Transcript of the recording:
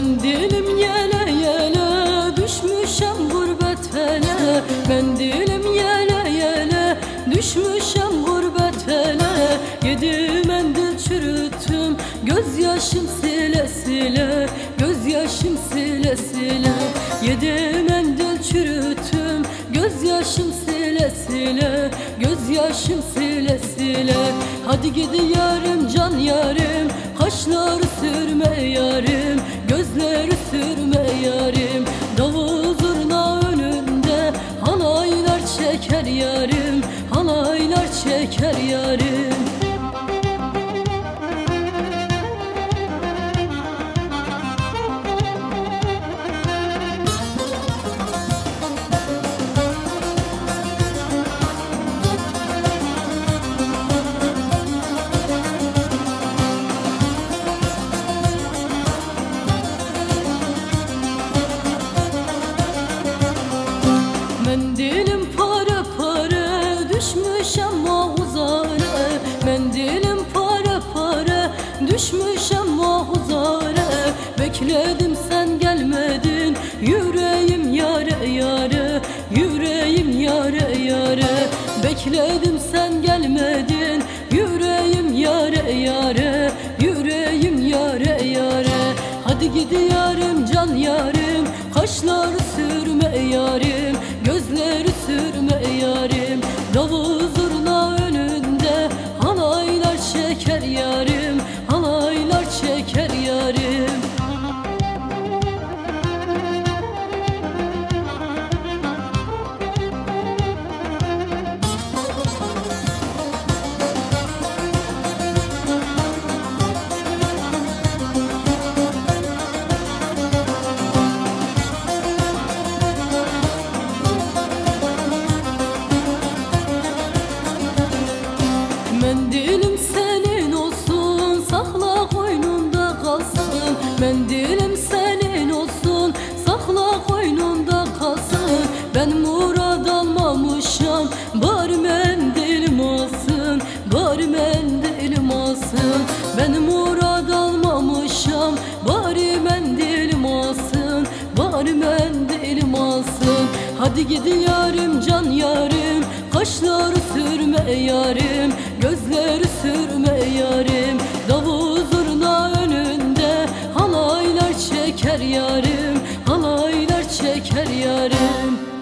Mendilim yele yele düşmüşem gurbet ele. Mendilim yele yele düşmüşem gurbet ele. Yedi mendil çürüttüm gözyaşım sile sile. Gözyaşım sile sile. Yedi mendil çürüttüm gözyaşım sile sile. Gözyaşım sile sile. Hadi gidi yarım can yarım, kaşları sürme yarım, gözleri sürme yarım. Davul zurna önünde halaylar çeker yarım, halaylar çeker yarım. Mendilim para para düşmüşem mahuzare. Mendilim para para düşmüşem mahuzare. Bekledim sen gelmedin, yüreğim yare yare, yüreğim yare yare. Bekledim sen gelmedin, yüreğim yare yare, yüreğim yare yare. Hadi gidi yarım can yarım, kaşları sürme yarım, gözleri sürme yarım. Davul zurna önünde halaylar çeker yarım, halaylar çeker yarım. Mendilim senin olsun, sakla koynunda kalsın. Mendilim senin olsun, sakla koynunda kalsın. Ben murad almamışam, bari mendilim olsun, bari mendilim olsun. Ben murad almamışam, bari mendilim olsun, bari mendilim olsun. Hadi gidi yarım can yarım, kaşları sürme yarım, gözleri sürme yarım. Davul zurna önünde halaylar çeker yarım, halaylar çeker yarım.